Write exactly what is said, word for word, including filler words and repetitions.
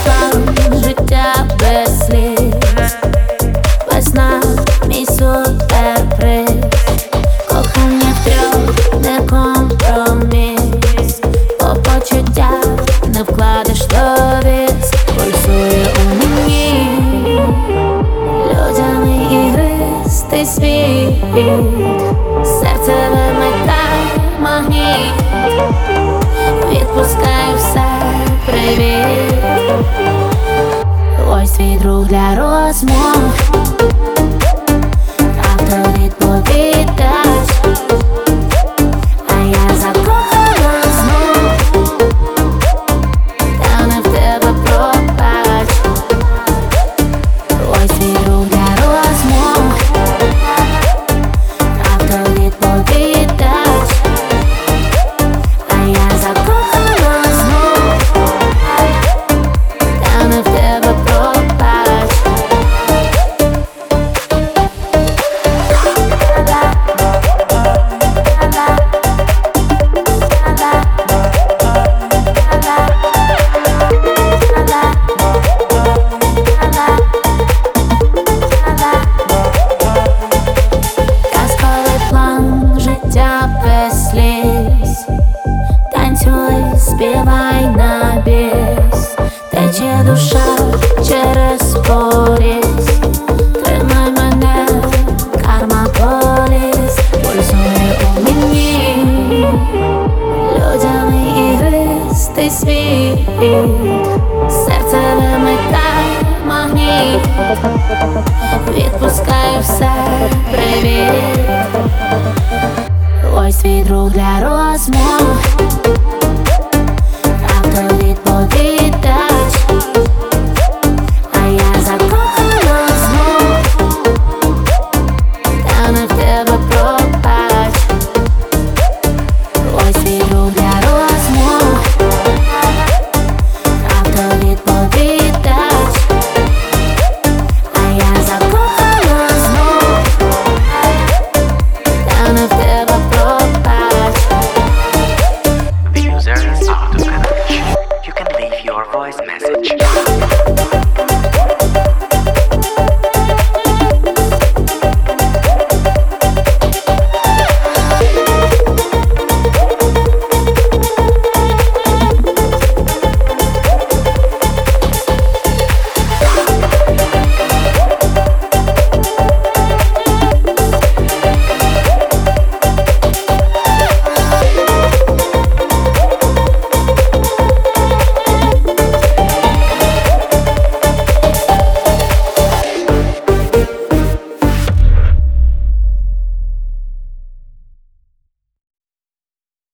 план життя без сліз. Весна, мій суперприз. Кохання втрьох не компроміс. По почуттях не вкладеш ловіс. Пульсує у мені людяний ігристий світ. Серце вимикає магніт. Відпускаю все, привіт. Ось твій друг для розмов. Автовідповідач. А я закохана знов. Та не в тебе пробач. Ось твій друг для розмов. Автовідповідач. А я закохана знов. Та не в тебе пробач. Казковий план життя без сліз. Танцюй, співай на біс. Тече душа через поріз. Тримай мене, карма поліс. Пульсує у мені людяний ігристий світ. Серце вимикає магніт. Відпускаю все, привіт. Ось твій друг для розмов. Автовідповідач. А я закохана знов. Та не в тебе пробач. Ось твій друг для розмов. Автовідповідач. А я закохана знов. Та не в тебе пробач. The user is out of connection. You can leave your voice message.